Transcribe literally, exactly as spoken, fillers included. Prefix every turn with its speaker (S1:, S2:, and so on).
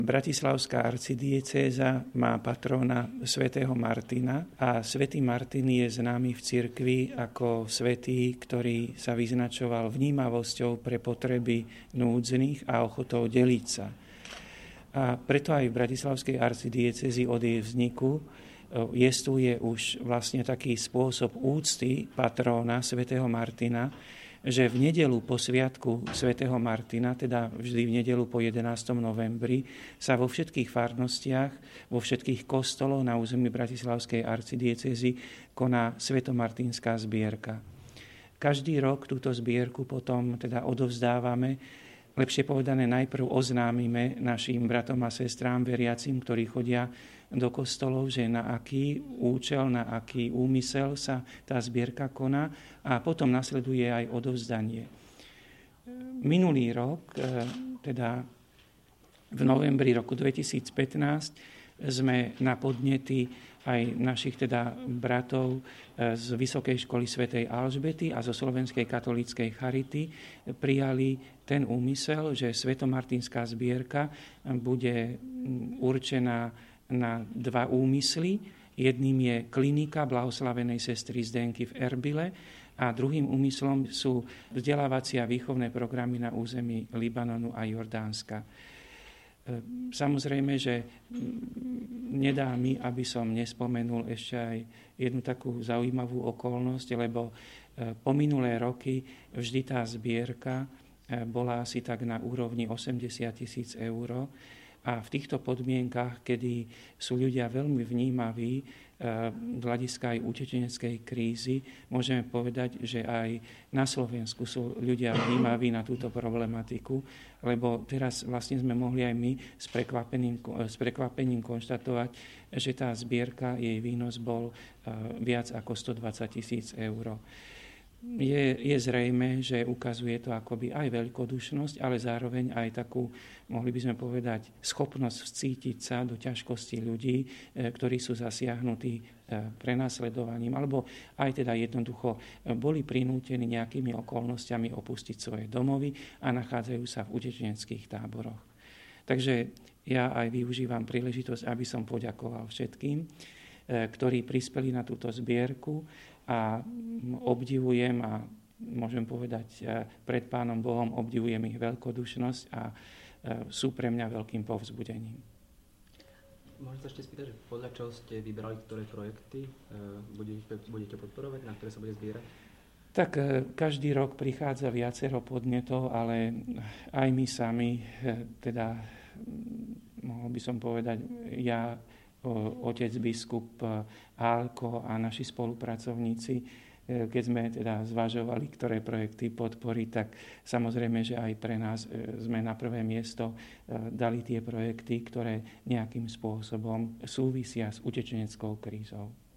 S1: Bratislavská arcidiecéza má patrona svätého Martina a svätý Martin je známy v cirkvi ako svätý, ktorý sa vyznačoval vnímavosťou pre potreby núdznych a ochotou deliť sa. A preto aj v Bratislavskej arcidiecézi od jej vzniku jestvuje už vlastne taký spôsob úcty patróna svätého Martina, že v nedeľu po sviatku svätého Martina, teda vždy v nedeľu po jedenásteho novembri, sa vo všetkých farnostiach, vo všetkých kostoloch na území Bratislavskej arcidiecézy koná svetomartinská zbierka. Každý rok túto zbierku potom teda odovzdávame, lepšie povedané najprv oznámime našim bratom a sestrám veriacim, ktorí chodia do kostolov, že na aký účel, na aký úmysel sa tá zbierka koná a potom nasleduje aj odovzdanie. Minulý rok, teda v novembri roku dvetisícpätnásť, sme na podnety aj našich teda bratov z Vysokej školy svätej Alžbety a zo Slovenskej katolíckej charity prijali ten úmysel, že svetomartinská zbierka bude určená na dva úmysly. Jedným je klinika blahoslavenej sestry Zdenky v Erbile a druhým úmyslom sú vzdelávacie a výchovné programy na území Libanonu a Jordánska. Samozrejme, že nedá mi, aby som nespomenul ešte aj jednu takú zaujímavú okolnosť, lebo po minulé roky vždy tá zbierka bola asi tak na úrovni osemdesiat tisíc eur. A v týchto podmienkach, kedy sú ľudia veľmi vnímaví z hľadiska aj utečeneckej krízy, môžeme povedať, že aj na Slovensku sú ľudia vnímaví na túto problematiku, lebo teraz vlastne sme mohli aj my s prekvapením, s prekvapením konštatovať, že tá zbierka, jej výnos bol viac ako stodvadsať tisíc eur. Je, je zrejme, že ukazuje to akoby aj veľkodušnosť, ale zároveň aj takú, mohli by sme povedať, schopnosť vcítiť sa do ťažkosti ľudí, ktorí sú zasiahnutí prenasledovaním, alebo aj teda jednoducho boli prinútení nejakými okolnostiami opustiť svoje domovy a nachádzajú sa v utečeneckých táboroch. Takže ja aj využívam príležitosť, aby som poďakoval všetkým, ktorí prispeli na túto zbierku, a obdivujem a môžem povedať pred Pánom Bohom, obdivujem ich veľkodušnosť a sú pre mňa veľkým povzbudením.
S2: Môžem sa ešte spýtať, že podľa čoho ste vybrali, ktoré projekty budete, budete podporovať, na ktoré sa bude zbierať?
S1: Tak každý rok prichádza viacero podnetov, ale aj my sami, teda mohol by som povedať, ja, otec biskup Álko a naši spolupracovníci, keď sme teda zvažovali, ktoré projekty podporiť, tak samozrejme, že aj pre nás sme na prvé miesto dali tie projekty, ktoré nejakým spôsobom súvisia s utečeneckou krízou.